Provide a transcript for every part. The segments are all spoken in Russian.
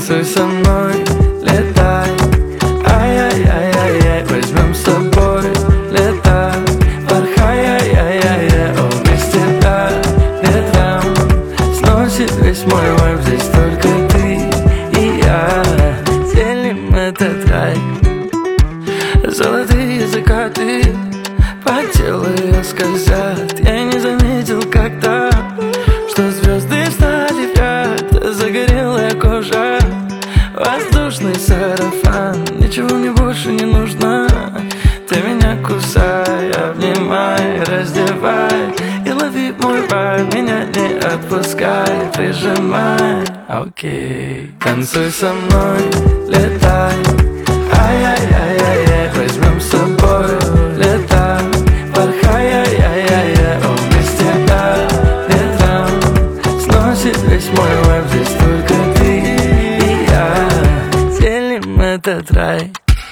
Танцуй со мной, летай, ай-яй-яй-яй-яй. Возьмем с собой лето, порхай, ай-яй-яй-яй. О, вместе по ветрам сносит весь мой вайб. Здесь только ты и я делим этот рай. Золотые закаты по телу ее скользят. Я не заметил когда, что звезды встали в ряд. Загорелая кожа, воздушный сарафан. Ничего мне больше не нужно. Ты меня кусай, обнимай, раздевай и лови мой вайб. Меня не отпускай, прижимай. Окей. Танцуй со мной, летай, ай-яй-яй-яй-яй. Возьмем с собой лето, порхай, ай-яй-яй-яй. О, вместе по ветрам сносит весь мой вайб. Здесь только ты и я делим этот рай.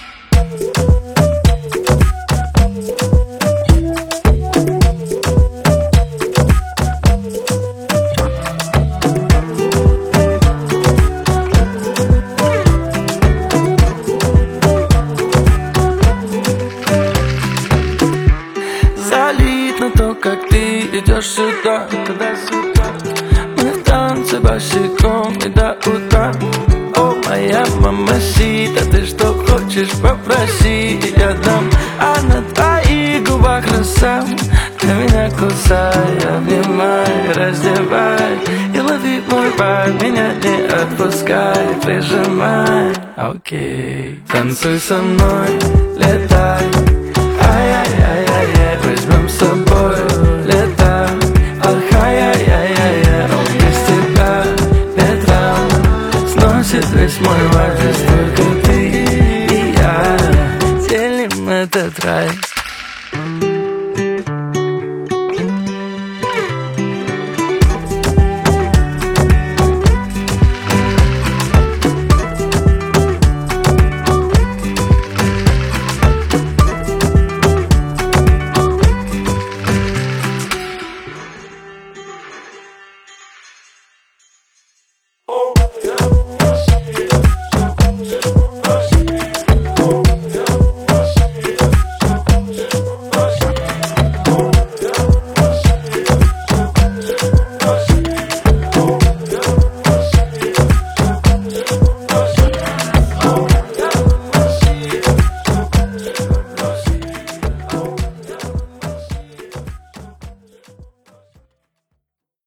Залит на то, как ты идешь сюда. Мы в танце босиком и до утра. О, моя мамасита, ты что хочешь, попроси, я дам. А на твоих губах роса. Ты меня кусай, обнимай, раздевай и лови мой вайб. Меня не отпускай, прижимай. Окей. Танцуй со мной, летай, ай-яй-яй-яй-яй. Возьмем с собой лето, порхай, ай-яй-яй-яй. О, вместе по ветрам сносит весь мой вайб. Здесь только ты и я делим этот рай.